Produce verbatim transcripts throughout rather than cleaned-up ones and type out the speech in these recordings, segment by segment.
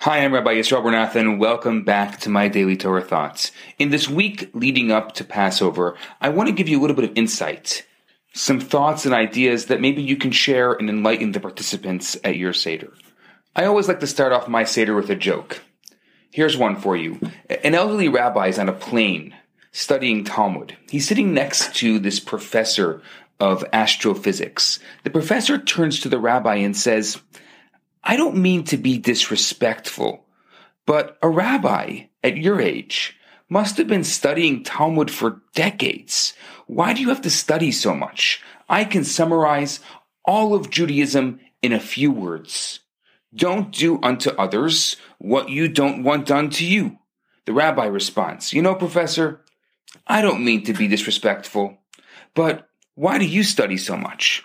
Hi, I'm Rabbi Yisrael Bernath. Welcome back to my Daily Torah Thoughts. In this week leading up to Passover, I want to give you a little bit of insight, some thoughts and ideas that maybe you can share and enlighten the participants at your Seder. I always like to start off my Seder with a joke. Here's one for you. An elderly rabbi is on a plane studying Talmud. He's sitting next to this professor of astrophysics. The professor turns to the rabbi and says, "I don't mean to be disrespectful, but a rabbi at your age must have been studying Talmud for decades. Why do you have to study so much? I can summarize all of Judaism in a few words. Don't do unto others what you don't want done to you." The rabbi responds, "You know, professor, I don't mean to be disrespectful, but why do you study so much?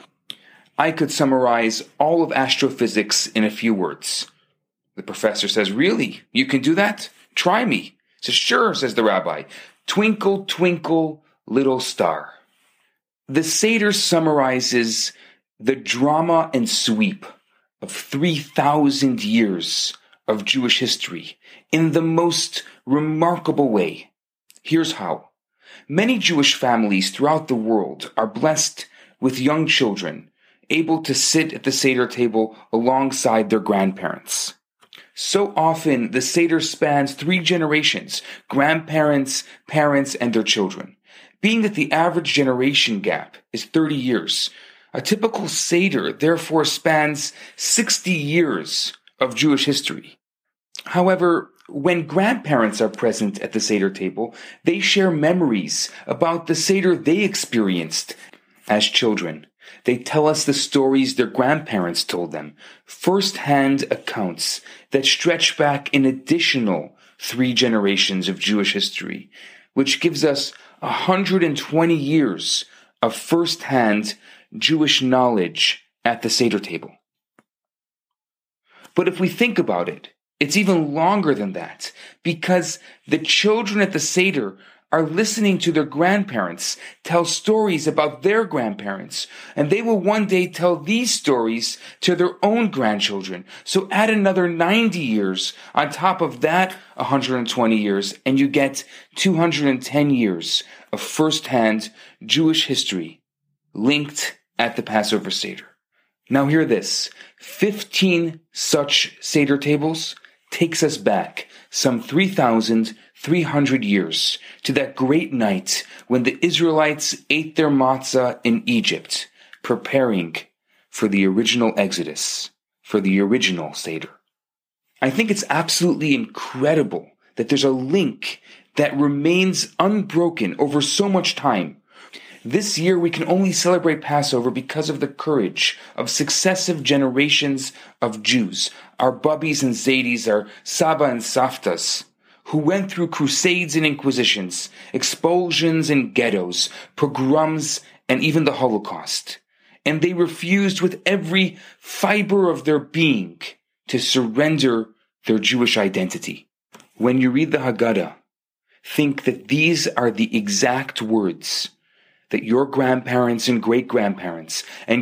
I could summarize all of astrophysics in a few words." The professor says, "Really? You can do that? Try me." He says, "Sure," says the rabbi. "Twinkle, twinkle, little star." The Seder summarizes the drama and sweep of three thousand years of Jewish history in the most remarkable way. Here's how. Many Jewish families throughout the world are blessed with young children able to sit at the Seder table alongside their grandparents. So often, the Seder spans three generations, grandparents, parents, and their children. Being that the average generation gap is thirty years, a typical Seder therefore spans sixty years of Jewish history. However, when grandparents are present at the Seder table, they share memories about the Seder they experienced as children. They tell us the stories their grandparents told them, first-hand accounts that stretch back an additional three generations of Jewish history, which gives us one hundred twenty years of first-hand Jewish knowledge at the Seder table. But if we think about it, it's even longer than that, because the children at the Seder are listening to their grandparents tell stories about their grandparents, and they will one day tell these stories to their own grandchildren. So add another ninety years on top of that one hundred twenty years, and you get two hundred ten years of first-hand Jewish history linked at the Passover Seder. Now hear this. fifteen such Seder tables takes us back some three thousand three hundred years to that great night when the Israelites ate their matzah in Egypt, preparing for the original Exodus, for the original Seder. I think it's absolutely incredible that there's a link that remains unbroken over so much time. This year we can only celebrate Passover because of the courage of successive generations of Jews, our bubbies and zadies, our saba and saftas, who went through crusades and inquisitions, expulsions and ghettos, pogroms, and even the Holocaust. And they refused with every fiber of their being to surrender their Jewish identity. When you read the Haggadah, think that these are the exact words that your grandparents and great-grandparents and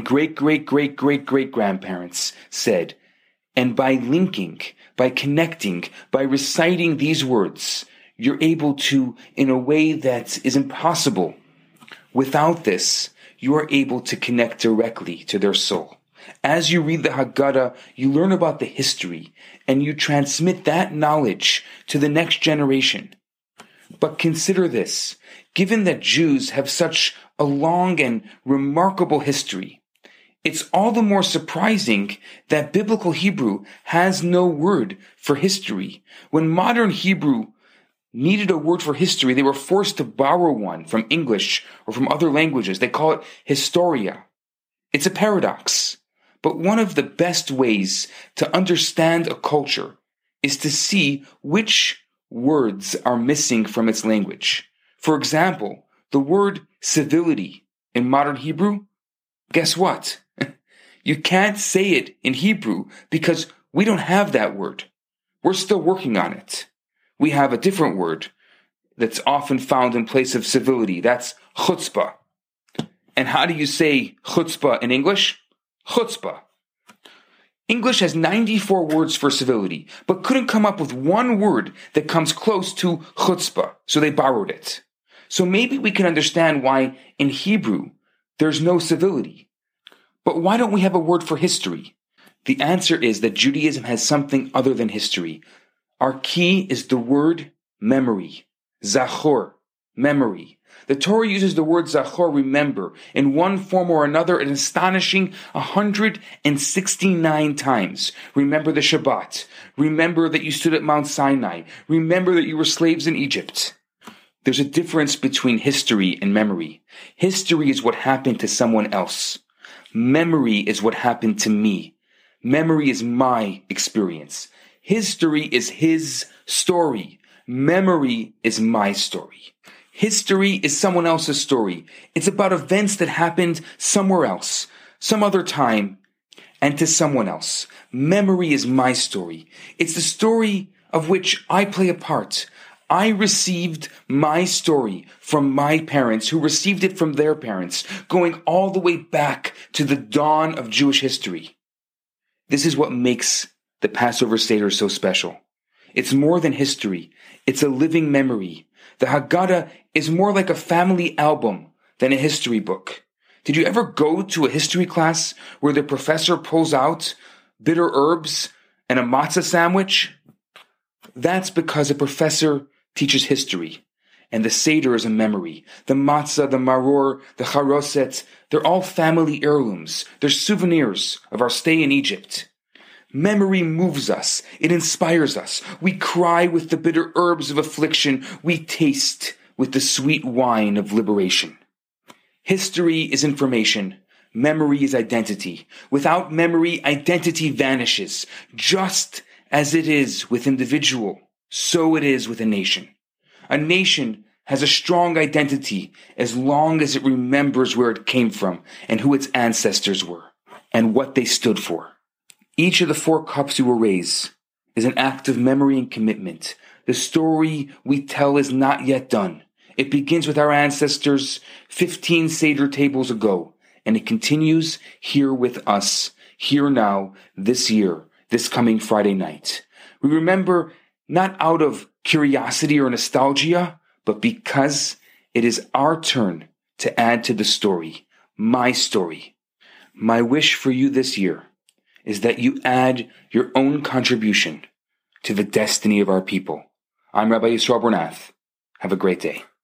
great-great-great-great-great-grandparents said. And by linking, by connecting, by reciting these words, you're able to, in a way that is impossible. Without this, you are able to connect directly to their soul. As you read the Haggadah, you learn about the history, and you transmit that knowledge to the next generation. But consider this. Given that Jews have such a long and remarkable history, it's all the more surprising that biblical Hebrew has no word for history. When modern Hebrew needed a word for history, they were forced to borrow one from English or from other languages. They call it historia. It's a paradox. But one of the best ways to understand a culture is to see which words are missing from its language. For example, the word civility in modern Hebrew, guess what? You can't say it in Hebrew because we don't have that word. We're still working on it. We have a different word that's often found in place of civility. That's chutzpah. And how do you say chutzpah in English? Chutzpah. English has ninety-four words for civility, but couldn't come up with one word that comes close to chutzpah, so they borrowed it. So maybe we can understand why in Hebrew there's no civility. But why don't we have a word for history? The answer is that Judaism has something other than history. Our key is the word memory. Zachor, memory. The Torah uses the word Zachor, remember, in one form or another an astonishing one hundred sixty-nine times. Remember the Shabbat. Remember that you stood at Mount Sinai. Remember that you were slaves in Egypt. There's a difference between history and memory. History is what happened to someone else. Memory is what happened to me. Memory is my experience. History is his story. Memory is my story. History is someone else's story. It's about events that happened somewhere else, some other time, and to someone else. Memory is my story. It's the story of which I play a part. I received my story from my parents, who received it from their parents, going all the way back to the dawn of Jewish history. This is what makes the Passover Seder so special. It's more than history. It's a living memory. The Haggadah is more like a family album than a history book. Did you ever go to a history class where the professor pulls out bitter herbs and a matzah sandwich? That's because a professor teaches history, and the Seder is a memory. The matzah, the maror, the charoset, they're all family heirlooms. They're souvenirs of our stay in Egypt. Memory moves us. It inspires us. We cry with the bitter herbs of affliction. We taste with the sweet wine of liberation. History is information. Memory is identity. Without memory, identity vanishes. Just as it is with individual, so it is with a nation. A nation has a strong identity as long as it remembers where it came from and who its ancestors were and what they stood for. Each of the four cups you will raise is an act of memory and commitment. The story we tell is not yet done. It begins with our ancestors fifteen Seder tables ago, and it continues here with us, here now, this year, this coming Friday night. We remember not out of curiosity or nostalgia, but because it is our turn to add to the story, my story. My wish for you this year is that you add your own contribution to the destiny of our people. I'm Rabbi Yisrael Bernath. Have a great day.